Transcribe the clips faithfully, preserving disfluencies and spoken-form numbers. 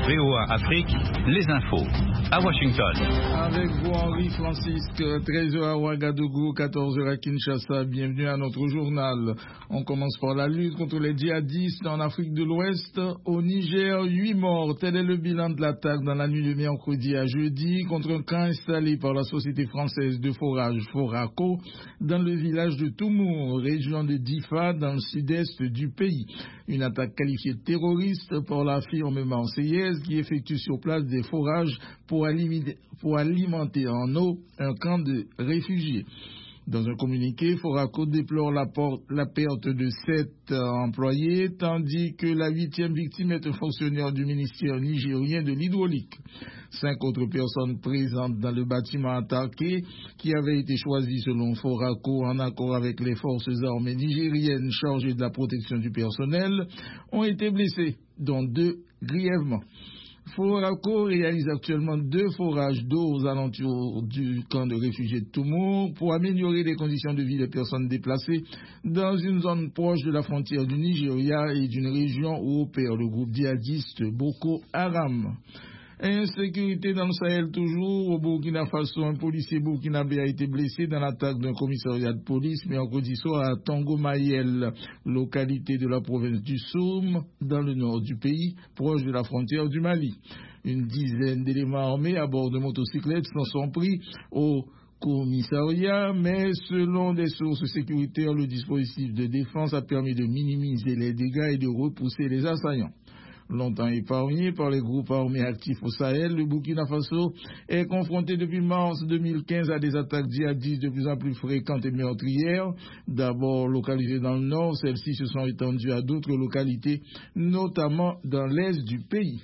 V O A Afrique, les infos. À Washington. Avec vous, Henri Francisque, treize heures à Ouagadougou, quatorze heures à Kinshasa. Bienvenue à notre journal. On commence par la lutte contre les djihadistes en Afrique de l'Ouest. Au Niger, huit morts. Tel est le bilan de l'attaque dans la nuit de mercredi à jeudi contre un camp installé par la société française de forage Foraco dans le village de Toumour, région de Difa, dans le sud-est du pays. Une attaque qualifiée de terroriste par la firme marseillaise qui effectue sur place des forages pour alimenter, pour alimenter en eau un camp de réfugiés. Dans un communiqué, Foraco déplore la, porte, la perte de sept euh, employés, tandis que la huitième victime est un fonctionnaire du ministère nigérien de l'hydraulique. Cinq autres personnes présentes dans le bâtiment attaqué, qui avait été choisi selon Foraco en accord avec les forces armées nigériennes chargées de la protection du personnel, ont été blessées, dont deux grièvement. Foraco réalise actuellement deux forages d'eau aux alentours du camp de réfugiés de Toumour pour améliorer les conditions de vie des personnes déplacées dans une zone proche de la frontière du Nigeria et d'une région où opère le groupe djihadiste Boko Haram. Insécurité dans le Sahel toujours. Au Burkina Faso, un policier burkinabé a été blessé dans l'attaque d'un commissariat de police mercredi soir à Tango-Mayel, localité de la province du Soum, dans le nord du pays, proche de la frontière du Mali. Une dizaine d'éléments armés à bord de motocyclettes s'en sont pris au commissariat, mais selon des sources sécuritaires, le dispositif de défense a permis de minimiser les dégâts et de repousser les assaillants. Longtemps épargné par les groupes armés actifs au Sahel, le Burkina Faso est confronté depuis mars deux mille quinze à des attaques djihadistes de plus en plus fréquentes et meurtrières. D'abord localisées dans le nord, celles-ci se sont étendues à d'autres localités, notamment dans l'est du pays.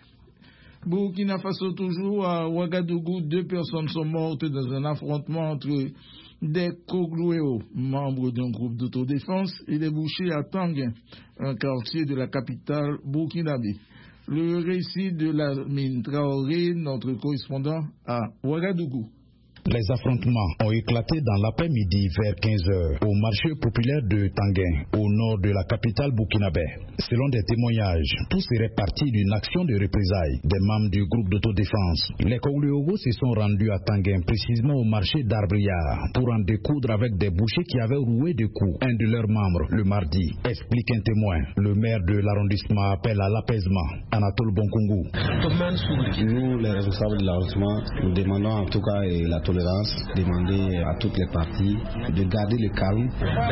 Burkina Faso toujours, à Ouagadougou, deux personnes sont mortes dans un affrontement entre des Koglouéo, membres d'un groupe d'autodéfense, et des bouchers à Tanguin, un quartier de la capitale burkinabé. Le récit de Lamine Traoré, notre correspondant à Ouagadougou. Les affrontements ont éclaté dans l'après-midi vers quinze heures au marché populaire de Tanguin, au nord de la capitale burkinabé. Selon des témoignages, tout serait parti d'une action de représailles des membres du groupe d'autodéfense. Les Koglouéo se sont rendus à Tanguin, précisément au marché d'Arbriard, pour en découdre avec des bouchers qui avaient roué de coups un de leurs membres le mardi, explique un témoin. Le maire de l'arrondissement appelle à l'apaisement. Anatole Bonkungu. Nous, les responsables de l'arrondissement, nous demandons en tout cas la tolérance, demander à toutes les parties de garder le calme.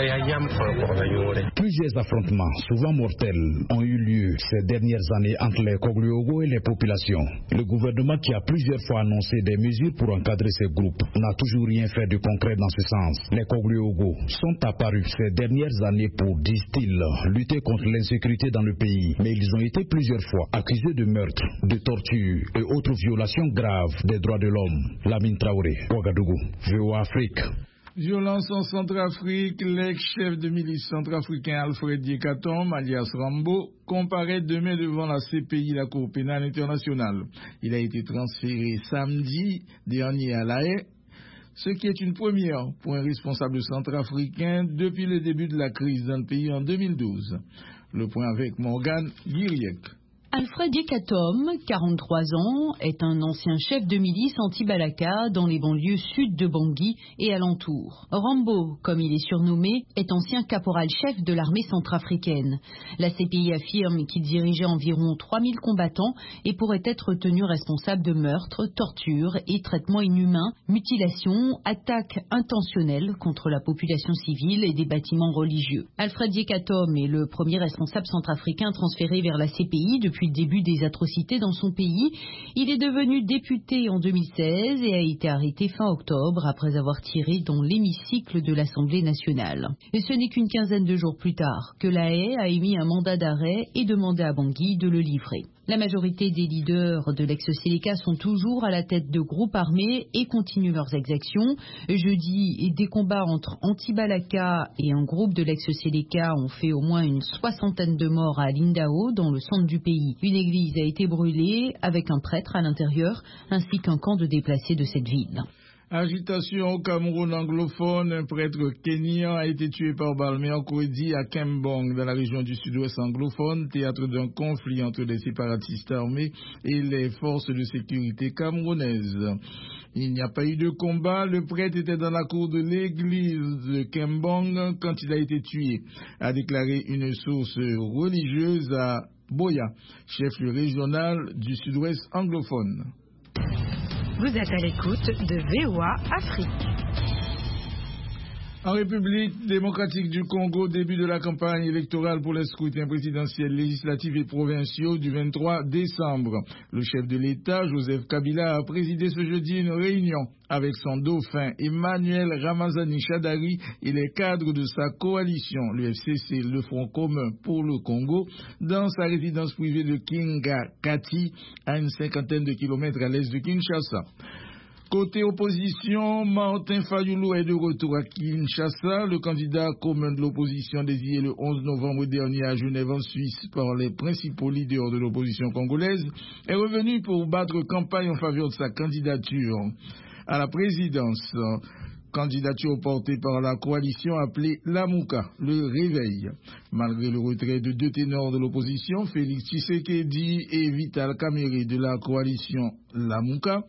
Plusieurs affrontements, souvent mortels, ont eu lieu ces dernières années entre les Koglouéo et les populations. Le gouvernement, qui a plusieurs fois annoncé des mesures pour encadrer ces groupes, n'a toujours rien fait de concret dans ce sens. Les Koglouéo sont apparus ces dernières années pour, disent-ils, lutter contre l'insécurité dans le pays, mais ils ont été plusieurs fois accusés de meurtre, de torture et autres violations graves des droits de l'homme. Lamine Traoré, Ouagadougou, V O A Afrique. Violence en Centrafrique, l'ex-chef de milice centrafricain Alfred Diekatom, alias Rambo, comparaît demain devant la C P I, la Cour pénale internationale. Il a été transféré samedi dernier à La Haye, ce qui est une première pour un responsable centrafricain depuis le début de la crise dans le pays en deux mille douze. Le point avec Morgane Guiriec. Alfred Diekatom, quarante-trois ans, est un ancien chef de milice anti-Balaka dans les banlieues sud de Bangui et alentours. Rambo, comme il est surnommé, est ancien caporal-chef de l'armée centrafricaine. La C P I affirme qu'il dirigeait environ trois mille combattants et pourrait être tenu responsable de meurtres, tortures et traitements inhumains, mutilations, attaques intentionnelles contre la population civile et des bâtiments religieux. Alfred Diekatom est le premier responsable centrafricain transféré vers la C P I depuis le début des atrocités dans son pays. Il est devenu député en deux mille seize et a été arrêté fin octobre après avoir tiré dans l'hémicycle de l'Assemblée nationale. Et ce n'est qu'une quinzaine de jours plus tard que La Haye a émis un mandat d'arrêt et demandé à Bangui de le livrer. La majorité des leaders de l'ex-Séléka sont toujours à la tête de groupes armés et continuent leurs exactions. Jeudi, des combats entre anti-Balaka et un groupe de l'ex-Séléka ont fait au moins une soixantaine de morts à Lindao, dans le centre du pays. Une église a été brûlée avec un prêtre à l'intérieur, ainsi qu'un camp de déplacés de cette ville. Agitation au Cameroun anglophone, un prêtre kenyan a été tué par balle mercredi à Kembong, dans la région du sud-ouest anglophone, théâtre d'un conflit entre les séparatistes armés et les forces de sécurité camerounaises. Il n'y a pas eu de combat, le prêtre était dans la cour de l'église de Kembong quand il a été tué, a déclaré une source religieuse à Boya, chef-lieu régional du sud-ouest anglophone. Vous êtes à l'écoute de V O A Afrique. En République démocratique du Congo, début de la campagne électorale pour les scrutins présidentiels, législatifs et provinciaux du vingt-trois décembre. Le chef de l'État, Joseph Kabila, a présidé ce jeudi une réunion avec son dauphin Emmanuel Ramazani Shadari et les cadres de sa coalition, l'U F C C, le Front commun pour le Congo, dans sa résidence privée de Kingakati, à une cinquantaine de kilomètres à l'est de Kinshasa. Côté opposition, Martin Fayulu est de retour à Kinshasa. Le candidat commun de l'opposition désigné le onze novembre dernier à Genève en Suisse par les principaux leaders de l'opposition congolaise est revenu pour battre campagne en faveur de sa candidature à la présidence. Candidature portée par la coalition appelée Lamuka, le réveil. Malgré le retrait de deux ténors de l'opposition, Félix Tshisekedi et Vital Kamerhe de la coalition Lamuka,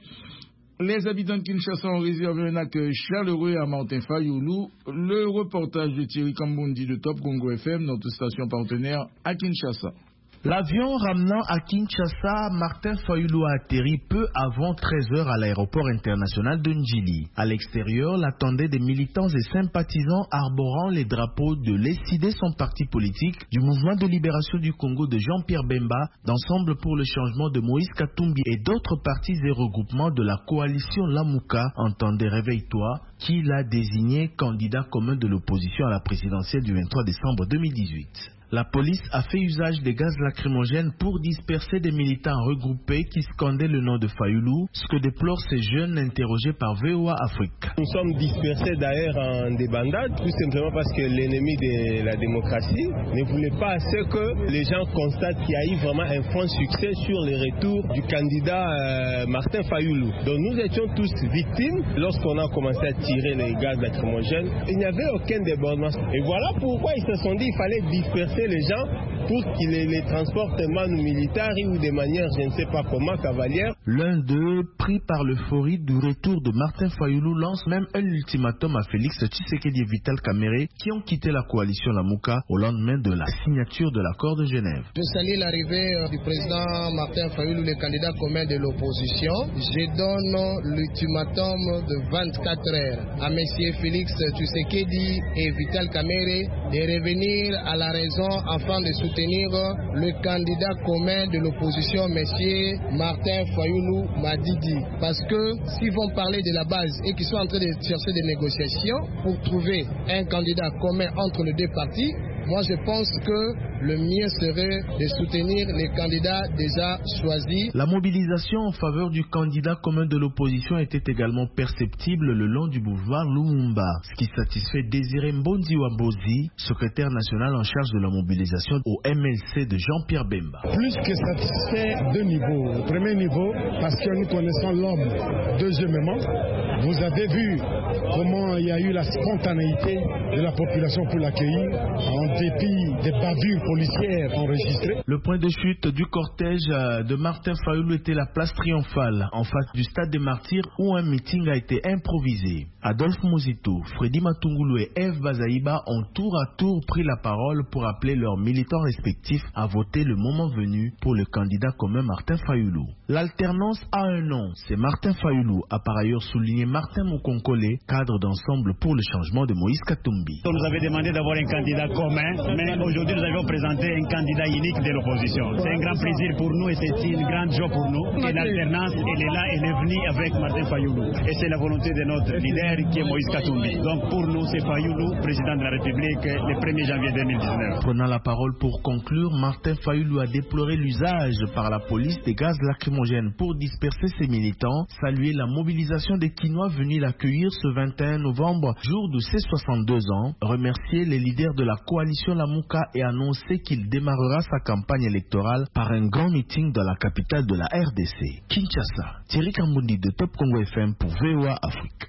les habitants de Kinshasa ont réservé un accueil chaleureux à Martin Fayulu. Le reportage de Thierry Kambundi de Top Congo F M, notre station partenaire à Kinshasa. L'avion ramenant à Kinshasa, Martin Fayulu a atterri peu avant treize heures à l'aéroport international de Njili. À l'extérieur, l'attendaient des militants et sympathisants arborant les drapeaux de l'E S I D, son parti politique, du mouvement de libération du Congo de Jean-Pierre Bemba, d'Ensemble pour le changement de Moïse Katumbi et d'autres partis et regroupements de la coalition Lamuka, entendez Réveille-toi, qui l'a désigné candidat commun de l'opposition à la présidentielle du vingt-trois décembre deux mille dix-huit. La police a fait usage des gaz lacrymogènes pour disperser des militants regroupés qui scandaient le nom de Fayulu, ce que déplorent ces jeunes interrogés par V O A Afrique. Nous sommes dispersés d'ailleurs en débandade, tout simplement parce que l'ennemi de la démocratie ne voulait pas assez que les gens constatent qu'il y a eu vraiment un franc succès sur le retour du candidat euh, Martin Fayulu. Donc nous étions tous victimes lorsqu'on a commencé à tirer les gaz lacrymogènes. Il n'y avait aucun débordement. Et voilà pourquoi ils se sont dit qu'il fallait disperser les gens pour qu'ils les, les transportent man militaire ou de manière, je ne sais pas comment, cavalière. L'un d'eux, pris par l'euphorie du retour de Martin Fayulu, lance même un ultimatum à Félix Tshisekedi et Vital Kamerhe qui ont quitté la coalition Lamuka au lendemain de la signature de l'accord de Genève. Je salue l'arrivée du président Martin Fayulu, le candidat commun de l'opposition. Je donne l'ultimatum de vingt-quatre heures à M. Félix Tshisekedi et Vital Kamerhe de revenir à la raison afin de soutenir le candidat commun de l'opposition, M. Martin Fayulu Madidi. Parce que s'ils vont parler de la base et qu'ils sont en train de chercher des négociations pour trouver un candidat commun entre les deux partis, moi je pense que le mieux serait de soutenir les candidats déjà choisis. La mobilisation en faveur du candidat commun de l'opposition était également perceptible le long du boulevard Lumumba, ce qui satisfait Désiré Mbondi Wambozi, secrétaire national en charge de la mobilisation au M L C de Jean-Pierre Bemba. Plus que satisfait, deux niveaux. Le premier niveau, parce que nous connaissons l'homme. Deuxièmement, vous avez vu comment il y a eu la spontanéité de la population pour l'accueillir, en dépit des bavures policières enregistrées. Le point de chute du cortège de Martin Fayulu était la place triomphale, en face du stade des Martyrs, où un meeting a été improvisé. Adolphe Mozito, Freddy Matungulu et Eve Bazaïba ont tour à tour pris la parole pour appeler leurs militants respectifs à voter le moment venu pour le candidat commun Martin Fayulu. L'alternance a un nom, c'est Martin Fayulu, a par ailleurs souligné Martin Mukonkole, cadre d'Ensemble pour le changement de Moïse Katumbi. On nous avait demandé d'avoir un candidat commun, mais aujourd'hui nous avions présenté un candidat unique de l'opposition. C'est un grand plaisir pour nous et c'est une grande joie pour nous. Et l'alternance, elle est là, elle est venue avec Martin Fayulu. Et c'est la volonté de notre leader qui est Moïse Katumbi. Donc pour nous, c'est Fayulu, président de la République, le premier janvier deux mille dix-neuf. Prenant la parole pour conclure, Martin Fayulu a déploré l'usage par la police des gaz lacrymogènes pour disperser ses militants, salué la mobilisation des Kinois venus l'accueillir ce vingt et un novembre, jour de ses soixante-deux ans, remercié les leaders de la coalition Lamuka et annoncé qu'il démarrera sa campagne électorale par un grand meeting dans la capitale de la R D C, Kinshasa. Thierry Kambundi de Top Congo F M pour V O A Afrique.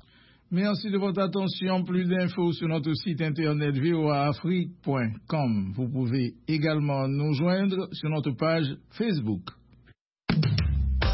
Merci de votre attention. Plus d'infos sur notre site internet v o a afrique point com. Vous pouvez également nous joindre sur notre page Facebook.